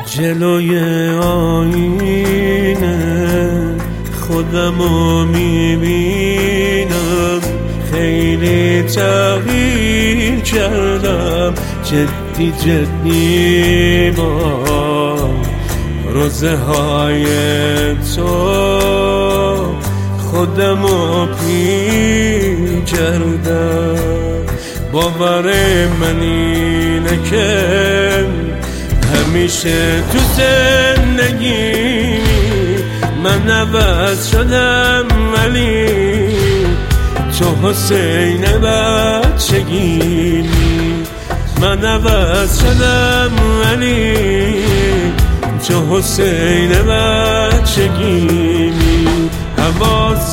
جلوی آینه خودمو میبینم، خیلی تغییر کردم، جدی جدی با روزه های تو خودمو پیر کردم. باور من اینه که همیشه تو زندگی من عوض شدم، ولی تو حسین بچگی. من عوض شدم ولی تو حسین بچگی. حواست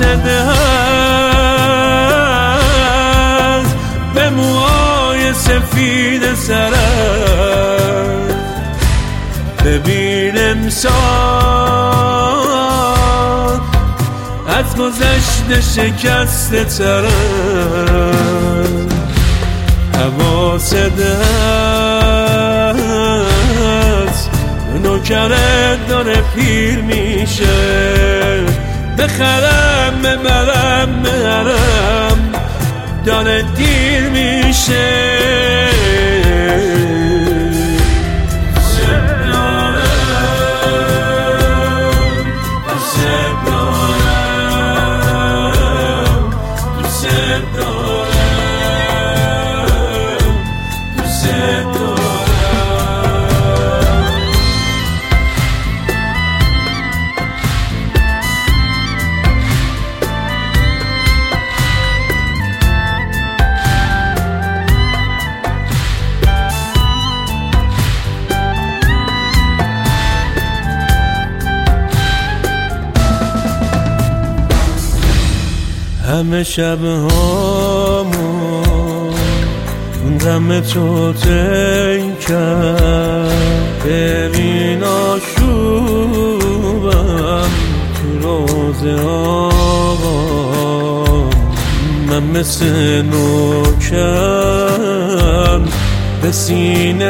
هست به موهای سفید سرم، ببین امسال از گذشته شکسته ترم. حواست هست نوکرت داره پیر میشه، بخرم ببرم بهرم داره دیر میشه. همه شبهامو دم تو طی کرد، ببین آشوبم تو روز آقام. من مثل نوکر به سینه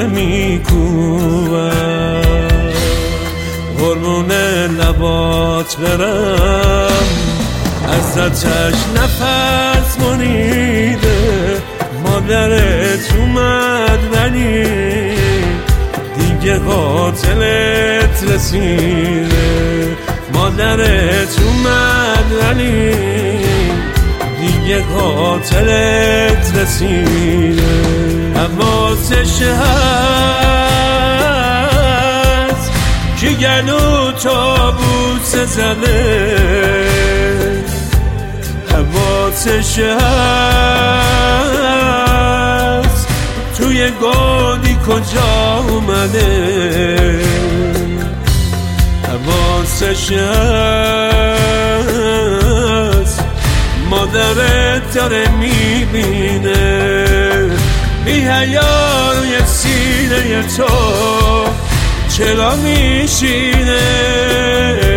میکوبم، قربون لبات برم ازتش نفس مونیده. مادرت اومد ولی دیگه قاتلت رسیده. مادرت اومد ولی دیگه قاتلت رسیده. حواسش هست که گلو تابوس زده، حواسش هست توی گودی کجا اومده. حواسش هست مادرت داره میبینه، بی حیا روی سینه تو چرا میشینه.